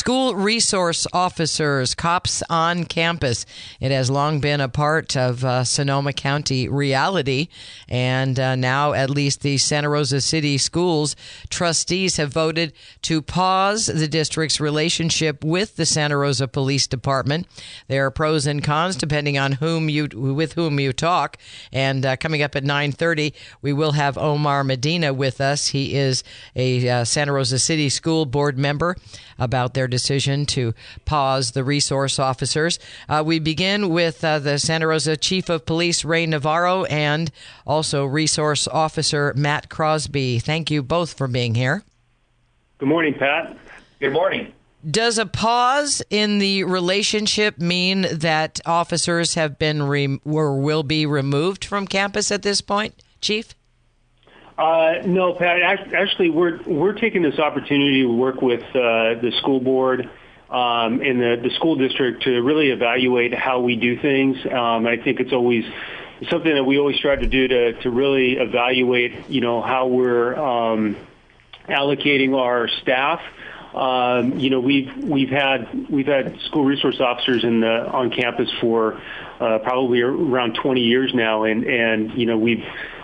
School resource officers, cops on campus. It has long been a part of Sonoma County reality, and now at least the Santa Rosa City Schools trustees have voted to pause the district's relationship with the Santa Rosa Police Department. There are pros and cons depending on with whom you talk. And coming up at 9:30, we will have Omar Medina with us. He is a Santa Rosa City School Board member, about their decision to pause the resource officers. We begin with the Santa Rosa Chief of Police, Ray Navarro, and also Resource Officer Matt Crosby. Thank you both for being here. Good morning, Pat. Good morning. Does a pause in the relationship mean that officers have been or will be removed from campus at this point, Chief? No, Pat. Actually, we're taking this opportunity to work with the school board and the school district to really evaluate how we do things. I think it's always something that we always try to do to really evaluate, how we're allocating our staff. We've had school resource officers on campus for probably around 20 years now, and we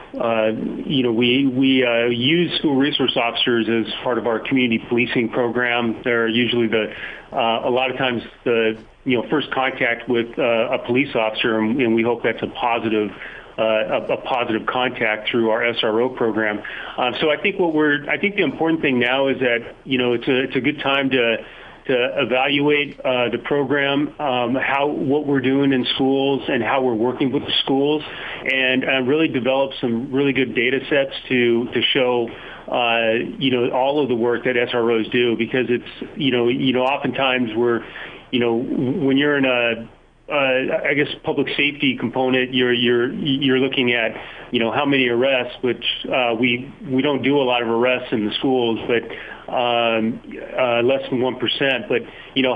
use school resource officers as part of our community policing program. They're usually a lot of times the first contact with a police officer, and we hope that's a positive contact through our SRO program. So I think the important thing now is that it's a good time to evaluate the program, what we're doing in schools and how we're working with the schools, and really develop some really good data sets to show all of the work that SROs do, because it's oftentimes when you're in a public safety component, you're looking at how many arrests, which we don't do a lot of arrests in the schools, but less than 1%. But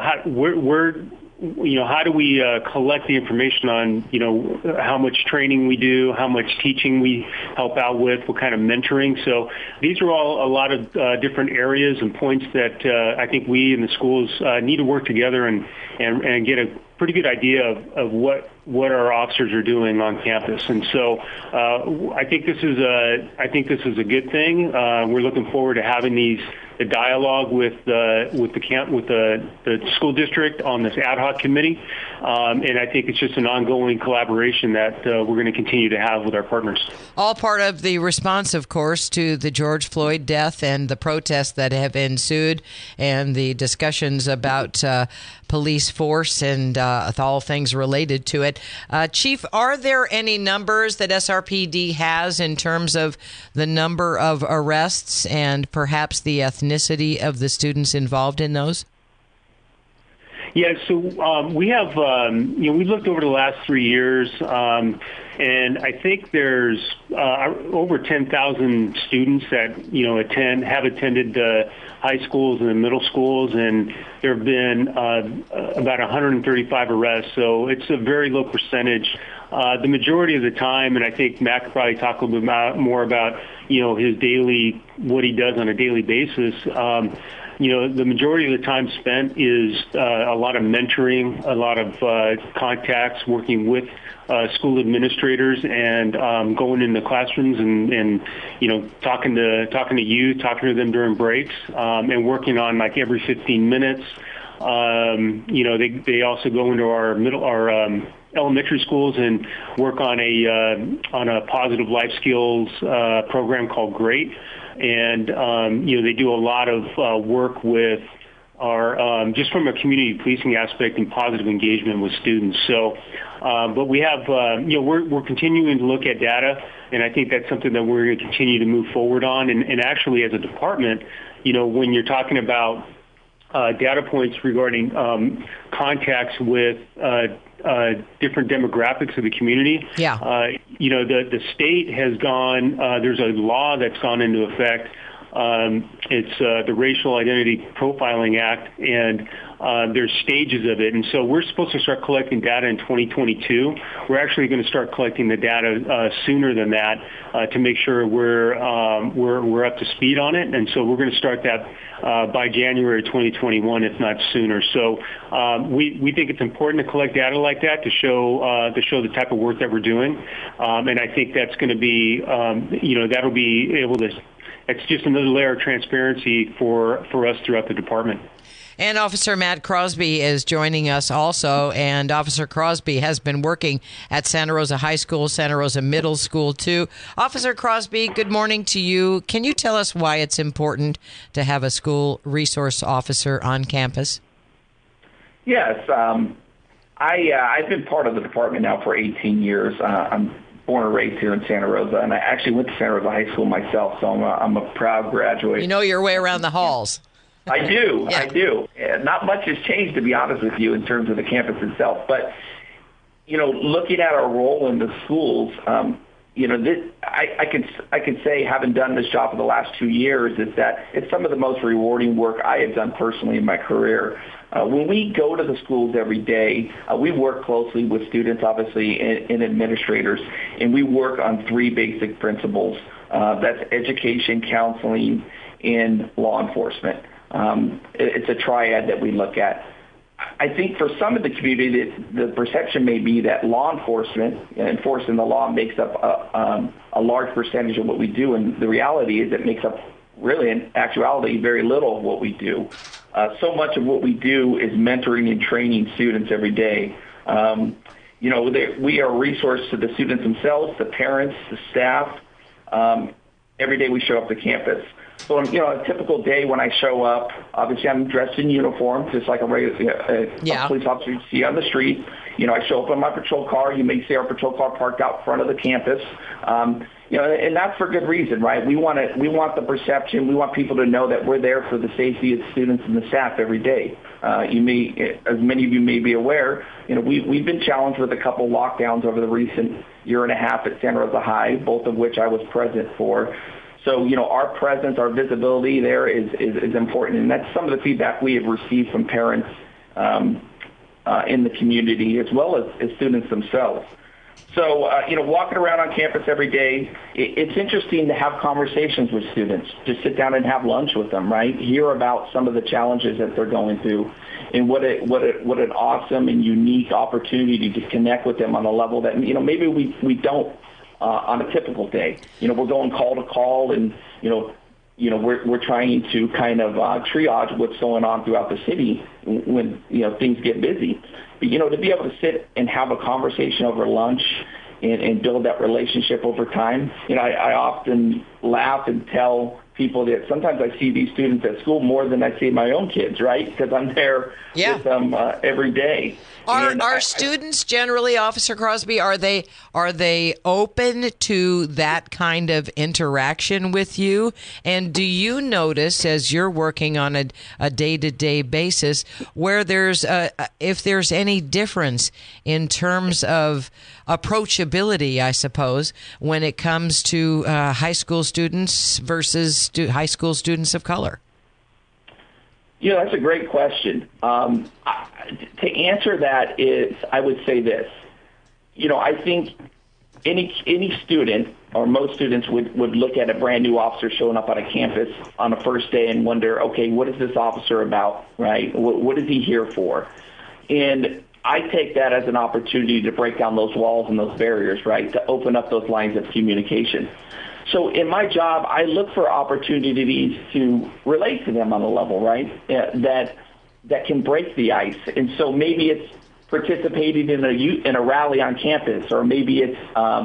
how do we collect the information on how much training we do, how much teaching we help out with, what kind of mentoring? So these are all a lot of different areas and points that I think we in the schools need to work together and get a pretty good idea of what our officers are doing on campus. And so I think this is a good thing. We're looking forward to having the dialogue with the school district on this ad hoc committee, and I think it's just an ongoing collaboration that we're going to continue to have with our partners. All part of the response, of course, to the George Floyd death and the protests that have ensued, and the discussions about police force and all things related to it. Chief, are there any numbers that SRPD has in terms of the number of arrests and perhaps the ethnicity of the students involved in those? Yeah, so we have, we looked over the last 3 years, and I think there's over 10,000 students that, have attended the high schools and the middle schools, and there have been about 135 arrests, so it's a very low percentage. The majority of the time, and I think Matt could probably talk a little bit more about, what he does on a daily basis. The majority of the time spent is a lot of mentoring, a lot of contacts, working with school administrators, and going into classrooms and talking to youth, talking to them during breaks, and working on like every 15 minutes. They also go into our elementary schools and work on a positive life skills program called GREAT. And, they do a lot of work with our, just from a community policing aspect and positive engagement with students. So, but we have, we're continuing to look at data, and I think that's something that we're going to continue to move forward on. And actually, as a department, when you're talking about data points regarding contacts with different demographics of the community. Yeah. The state has gone, there's a law that's gone into effect It's the Racial Identity Profiling Act, and there's stages of it. And so we're supposed to start collecting data in 2022. We're actually going to start collecting the data sooner than that to make sure we're up to speed on it. And so we're going to start that by January 2021, if not sooner. So we think it's important to collect data like that to show the type of work that we're doing. And I think that's going to be, that'll be able to. It's just another layer of transparency for us throughout the department. And Officer Matt Crosby is joining us also. And Officer Crosby has been working at Santa Rosa High School, Santa Rosa Middle School, too. Officer Crosby, good morning to you. Can you tell us why it's important to have a school resource officer on campus? Yes. I've been part of the department now for 18 years. I'm born and raised here in Santa Rosa, and I actually went to Santa Rosa High School myself, so I'm a proud graduate. You know your way around the halls. I do. Yeah. I do. Not much has changed, to be honest with you, in terms of the campus itself. But, looking at our role in the schools, I can say, having done this job for the last 2 years, is that it's some of the most rewarding work I have done personally in my career. When we go to the schools every day, we work closely with students, obviously, and administrators, and we work on 3 basic principles. That's education, counseling, and law enforcement. It's a triad that we look at. I think for some of the community, the perception may be that law enforcement, enforcing the law, makes up a large percentage of what we do, and the reality is it makes up, really, in actuality, very little of what we do. So much of what we do is mentoring and training students every day. We are a resource to the students themselves, the parents, the staff. Every day we show up to campus. So, a typical day when I show up, obviously I'm dressed in uniform, just like a police officer you see on the street. I show up in my patrol car. You may see our patrol car parked out front of the campus. And that's for good reason, right? We want the perception. We want people to know that we're there for the safety of students and the staff every day. As many of you may be aware, we've been challenged with a couple lockdowns over the recent year and a half at Santa Rosa High, both of which I was present for. So, our presence, our visibility there is important. And that's some of the feedback we have received from parents in the community, as well as students themselves. So, walking around on campus every day, it's interesting to have conversations with students, just sit down and have lunch with them, right? Hear about some of the challenges that they're going through, and what an awesome and unique opportunity to connect with them on a level that, maybe we don't on a typical day. We're going call to call, and, we're trying to kind of triage what's going on throughout the city when, things get busy. But, to be able to sit and have a conversation over lunch and build that relationship over time, I often laugh and tell people that sometimes I see these students at school more than I see my own kids, right? Because I'm there with them every day. Are students generally, Officer Crosby, are they open to that kind of interaction with you? And do you notice, as you're working on a day-to-day basis, where if there's any difference in terms of approachability, I suppose, when it comes to high school students versus high school students of color? That's a great question. To answer that is, I would say this. I think any student, or most students, would look at a brand new officer showing up on a campus on the first day and wonder, okay, what is this officer about, right? What is he here for? And I take that as an opportunity to break down those walls and those barriers, right, to open up those lines of communication. So in my job, I look for opportunities to relate to them on a level, right, that can break the ice. And so maybe it's participating in a rally on campus, or maybe it's,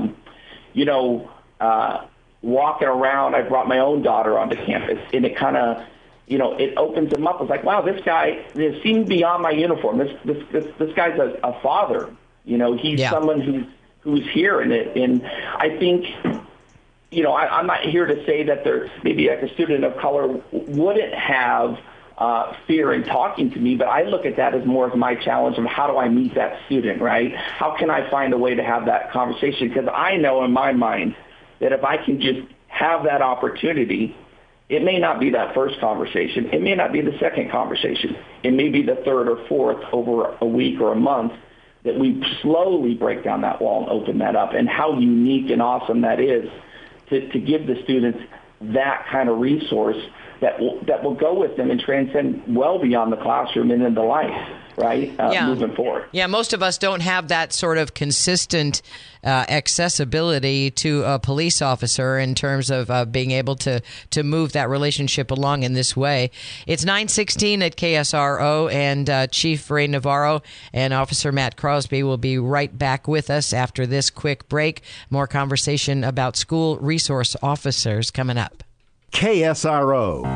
walking around. I brought my own daughter onto campus, and it kind of, it opens them up. It's like, wow, this guy seemed beyond my uniform. This guy's a father. He's someone who's here in it. And I think, I'm not here to say that there maybe like a student of color wouldn't have fear in talking to me, but I look at that as more of my challenge of how do I meet that student, right? How can I find a way to have that conversation? Because I know in my mind that if I can just have that opportunity, it may not be that first conversation. It may not be the second conversation. It may be the third or fourth over a week or a month that we slowly break down that wall and open that up. And how unique and awesome that is to give the students that kind of resource that will go with them and transcend well beyond the classroom and into life, right? Moving forward. Yeah, most of us don't have that sort of consistent accessibility to a police officer in terms of being able to move that relationship along in this way. It's 9:16 at KSRO, and Chief Ray Navarro and Officer Matt Crosby will be right back with us after this quick break. More conversation about school resource officers coming up. KSRO.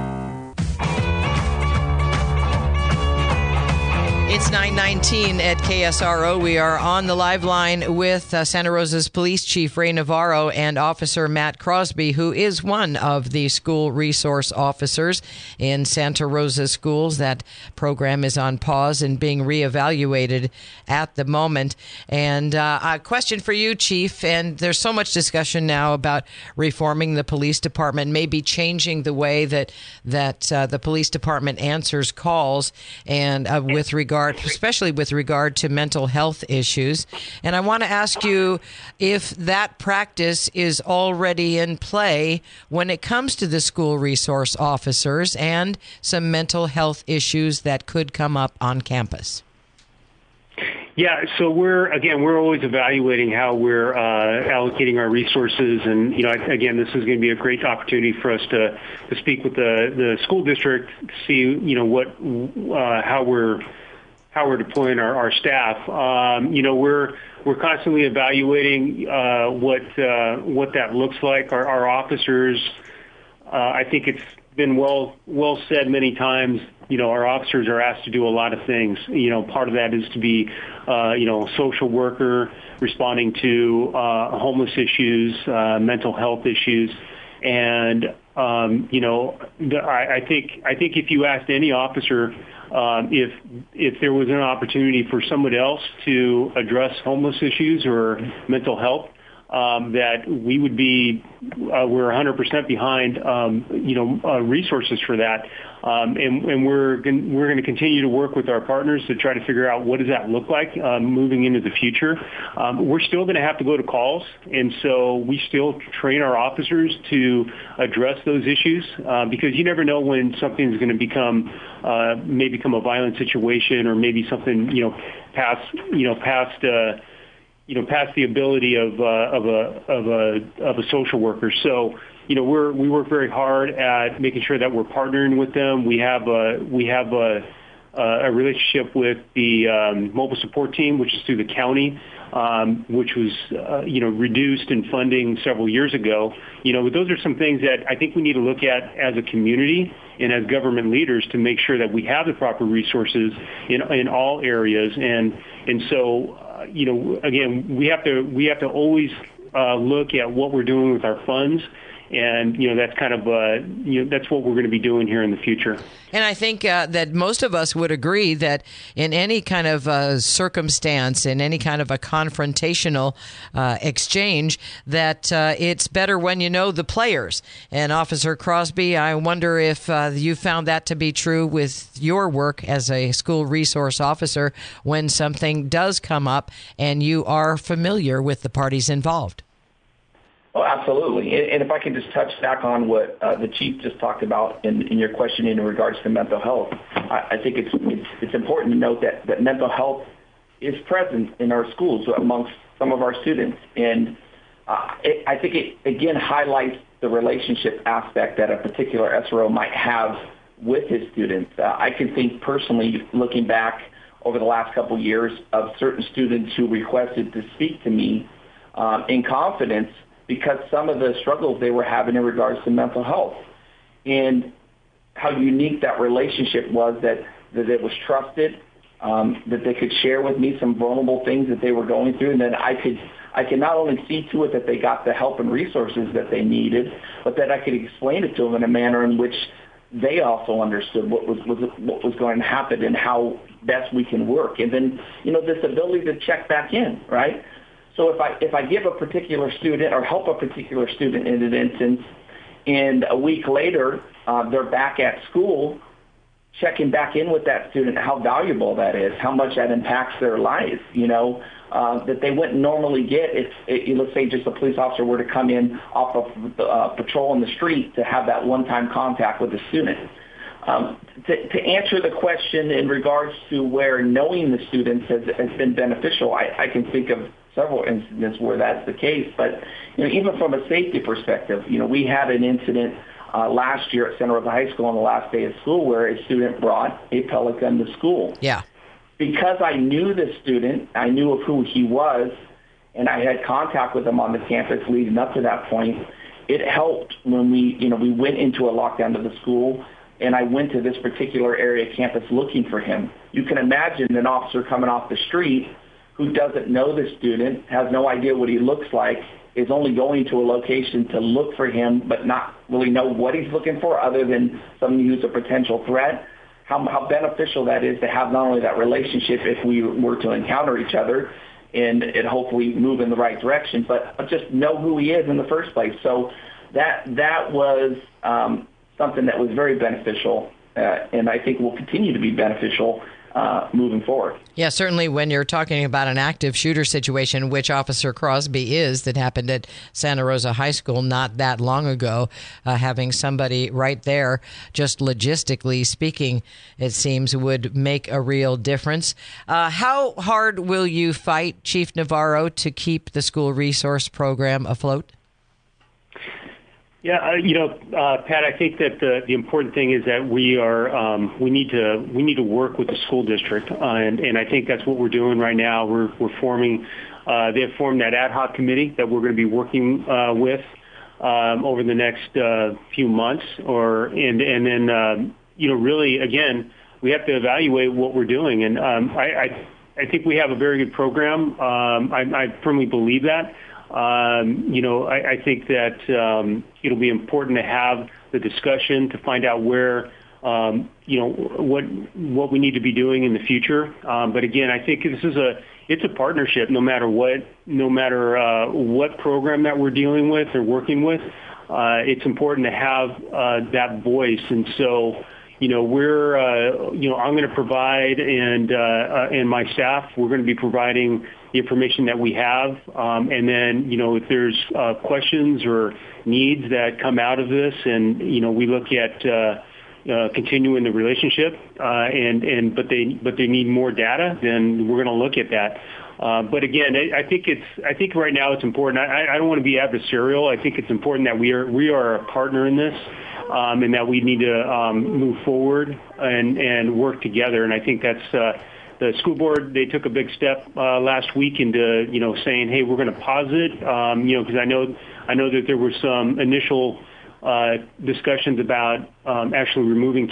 It's 9:19 at KSRO. We are on the live line with Santa Rosa's Police Chief Ray Navarro and Officer Matt Crosby, who is one of the school resource officers in Santa Rosa schools. That program is on pause and being reevaluated at the moment. And a question for you, Chief, and there's so much discussion now about reforming the police department, maybe changing the way that the police department answers calls, and especially with regard to mental health issues. And I want to ask you if that practice is already in play when it comes to the school resource officers and some mental health issues that could come up on campus. Yeah, so we're always evaluating how we're allocating our resources, and again, this is going to be a great opportunity for us to speak with the school district, see how we're deploying our staff. We're constantly evaluating what that looks like. Our officers, I think it's been well said many times. Our officers are asked to do a lot of things. Part of that is to be, a social worker responding to homeless issues, mental health issues, and I think if you asked any officer if there was an opportunity for somebody else to address homeless issues or mental health, that we would be, we're 100% behind, resources for that. And we're going to continue to work with our partners to try to figure out what does that look like moving into the future. We're still going to have to go to calls, and so we still train our officers to address those issues because you never know when something's going to become a violent situation, or maybe something past the ability of a social worker. So, we work very hard at making sure that we're partnering with them. We have a relationship with the mobile support team, which is through the county, which was reduced in funding several years ago. Those are some things that I think we need to look at as a community and as government leaders to make sure that we have the proper resources in all areas. And so. Again, we have to always look at what we're doing with our funds, and that's kind of that's what we're going to be doing here in the future. And I think that most of us would agree that in any kind of circumstance, in any kind of a confrontational exchange, that it's better when you know the players. And Officer Crosby, I wonder if you found that to be true with your work as a school resource officer when something does come up and you are familiar with the parties involved. Oh, absolutely. And if I can just touch back on what the chief just talked about in your question in regards to mental health, I think it's important to note that mental health is present in our schools amongst some of our students. And I think it, again, highlights the relationship aspect that a particular SRO might have with his students. I can think personally, looking back over the last couple of years, of certain students who requested to speak to me in confidence because some of the struggles they were having in regards to mental health, and how unique that relationship was, that it was trusted, that they could share with me some vulnerable things that they were going through, and then I could not only see to it that they got the help and resources that they needed, but that I could explain it to them in a manner in which they also understood what was going to happen and how best we can work. And then, this ability to check back in, right? So if I give a particular student or help a particular student in an instance, and a week later they're back at school, checking back in with that student, how valuable that is, how much that impacts their life, that they wouldn't normally get if let's say just a police officer were to come in off of patrol in the street to have that one-time contact with the student. To answer the question in regards to where knowing the students has been beneficial, I can think of several incidents where that's the case. But even from a safety perspective, we had an incident last year at Santa Rosa High School on the last day of school where a student brought a pellet gun to school. Yeah. Because I knew the student, I knew of who he was, and I had contact with him on the campus leading up to that point. It helped when we went into a lockdown of the school, and I went to this particular area campus looking for him. You can imagine an officer coming off the street who doesn't know the student, has no idea what he looks like, is only going to a location to look for him, but not really know what he's looking for other than somebody who's a potential threat. How beneficial that is to have not only that relationship if we were to encounter each other and hopefully move in the right direction, but just know who he is in the first place. So that was something that was very beneficial, and I think will continue to be beneficial moving forward. Yeah, certainly when you're talking about an active shooter situation, which Officer Crosby is, that happened at Santa Rosa High School not that long ago, having somebody right there, just logistically speaking, it seems, would make a real difference. How hard will you fight, Chief Navarro, to keep the school resource program afloat? Yeah, Pat, I think that the important thing is that we need to work with the school district, and I think that's what we're doing right now. We're forming. They have formed that ad hoc committee that we're going to be working with over the next few months, and then really again we have to evaluate what we're doing, and I think we have a very good program. I firmly believe that. I think that it'll be important to have the discussion to find out where, what we need to be doing in the future. But again, I think it's a partnership. No matter what program that we're dealing with or working with, it's important to have that voice. And so, we're, I'm going to provide, and my staff, we're going to be providing the information that we have. And then, if there's questions or needs that come out of this, and, we look at continuing the relationship, but they need more data, then we're going to look at that. But again, I think right now it's important. I don't want to be adversarial. I think it's important that we are a partner in this, and that we need to move forward and work together. And I think that's the school board. They took a big step last week into saying, hey, we're going to pause it, because I know that there were some initial discussions about actually removing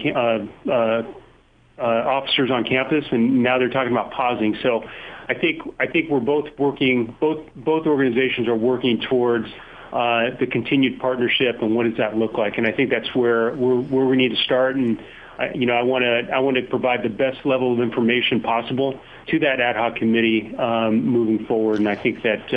officers on campus, and now they're talking about pausing. So I think we're both working. Both organizations are working towards the continued partnership, and what does that look like? And I think that's where we need to start. And I want to provide the best level of information possible to that ad hoc committee moving forward. And I think that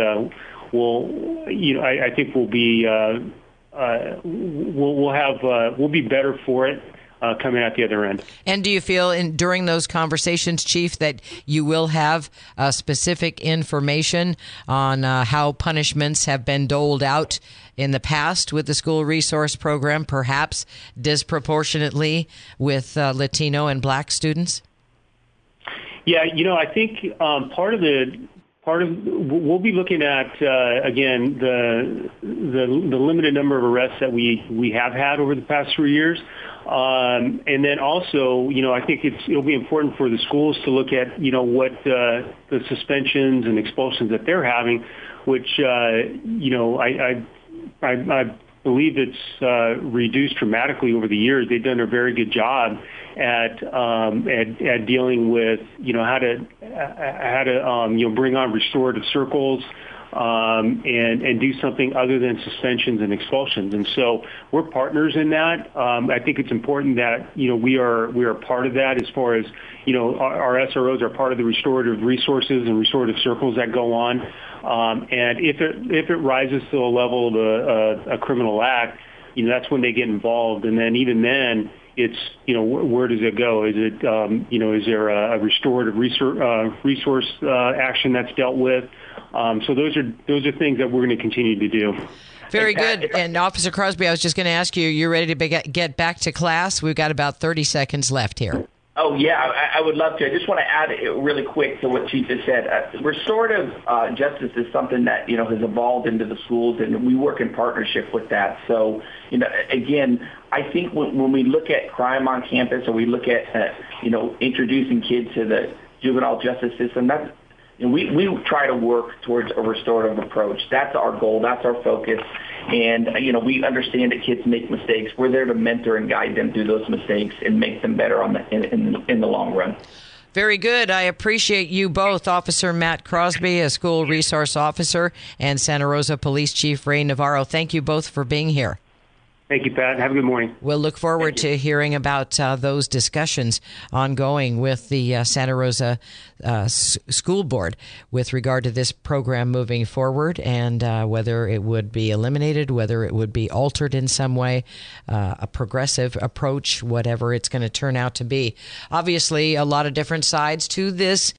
we'll be better for it coming out the other end. And do you feel during those conversations, Chief, that you will have specific information on how punishments have been doled out in the past with the school resource program, perhaps disproportionately with Latino and Black students? Yeah, I think we'll be looking at again the limited number of arrests that we have had over the past 3 years, and then also I think it'll be important for the schools to look at what the suspensions and expulsions that they're having, which I believe it's reduced dramatically over the years. They've done a very good job at dealing with how to bring on restorative circles and do something other than suspensions and expulsions. And so we're partners in that. I think it's important that we are part of that as far as our SROs are part of the restorative resources and restorative circles that go on. And if it rises to the level of a criminal act, that's when they get involved. And then even then, it's, where does it go? Is it, is there a restorative resource action that's dealt with? So those are things that we're going to continue to do. Very good. And Officer Crosby, I was just going to ask you, you're ready to get back to class? We've got about 30 seconds left here. Oh, yeah, I would love to. I just want to add really quick to what Chief just said. Restorative justice is something that, has evolved into the schools, and we work in partnership with that. So, again, I think when we look at crime on campus, or we look at, introducing kids to the juvenile justice system, that's, we try to work towards a restorative approach. That's our goal. That's our focus. And, we understand that kids make mistakes. We're there to mentor and guide them through those mistakes and make them better in the long run. Very good. I appreciate you both, Officer Matt Crosby, a school resource officer, and Santa Rosa Police Chief Ray Navarro. Thank you both for being here. Thank you, Pat. Have a good morning. We'll look forward to hearing about those discussions ongoing with the Santa Rosa School Board with regard to this program moving forward, and whether it would be eliminated, whether it would be altered in some way, a progressive approach, whatever it's going to turn out to be. Obviously, a lot of different sides to this